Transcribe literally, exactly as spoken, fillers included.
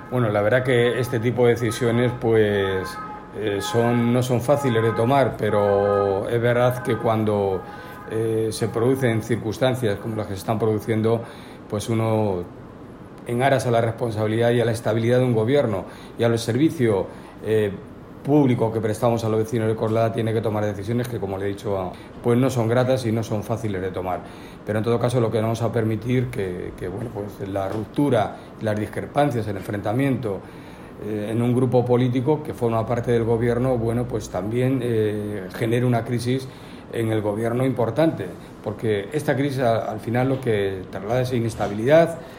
Bueno, la verdad que este tipo de decisiones pues eh, son, no son fáciles de tomar, pero es verdad que cuando eh, se producen circunstancias como las que se están produciendo, pues uno, en aras a la responsabilidad y a la estabilidad de un gobierno y al servicio eh, público que prestamos a los vecinos de Coslada, tiene que tomar decisiones que, como le he dicho, pues no son gratas y no son fáciles de tomar. Pero en todo caso, lo que no vamos a permitir que, que bueno, pues la ruptura, las discrepancias, el enfrentamiento eh, en un grupo político que forma parte del gobierno, bueno, pues también eh, genere una crisis en el gobierno importante, porque esta crisis al final lo que traslada es inestabilidad,